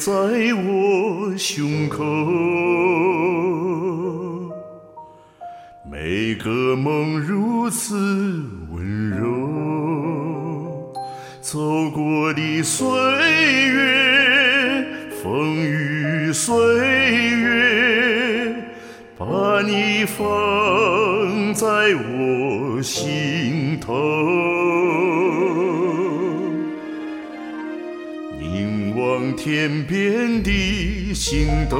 在我胸口，每个梦如此温柔，走过的岁月，风雨岁月，把你放在我心头。凝望天边的星斗，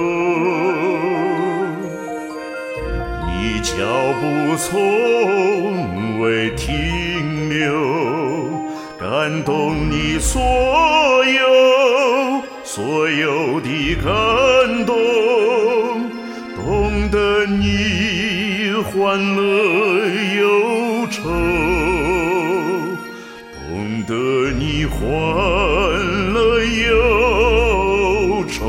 你脚步从未停留，感动你所有的感动，懂得你欢乐忧愁，懂得你欢乐忧愁。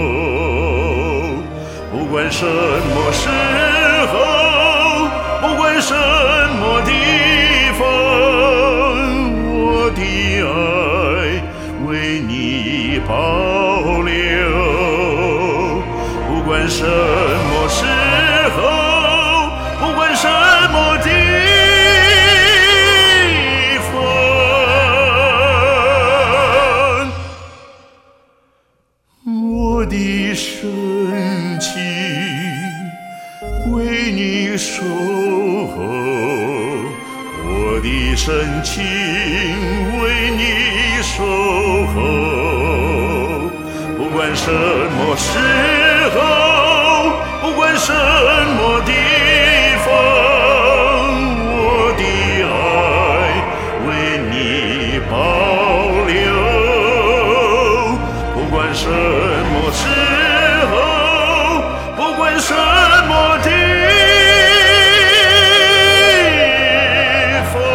不管什么时候，不管什么地方，我的爱为你保留。不管什么时候，不管什么地方，我的深情为你守候，我的深情为你守候。不管什么时候，不管什么地方，我的爱为你保留。不管什么时候，不管什么地方，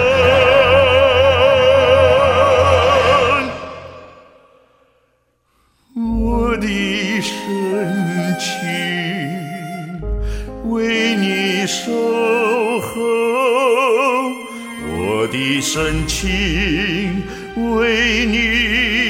我的深情为你守候，我的深情为你